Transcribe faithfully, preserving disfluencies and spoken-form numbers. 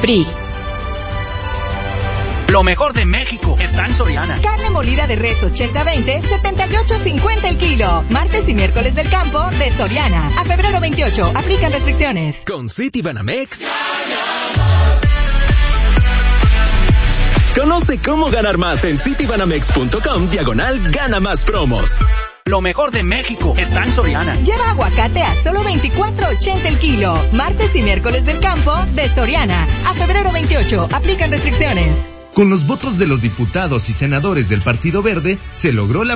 P R I. Lo mejor de México está en Soriana. Carne molida de res ochenta veinte, setenta y ocho cincuenta el kilo. Martes y miércoles del campo de Soriana. A febrero veintiocho. Aplican restricciones. Con Citibanamex. Conoce cómo ganar más en citibanamex.com diagonal gana más promos. Lo mejor de México está en Soriana. Lleva aguacate a solo veinticuatro ochenta el kilo. Martes y miércoles del campo de Soriana. A febrero veintiocho. Aplican restricciones. Con los votos de los diputados y senadores del Partido Verde, se logró la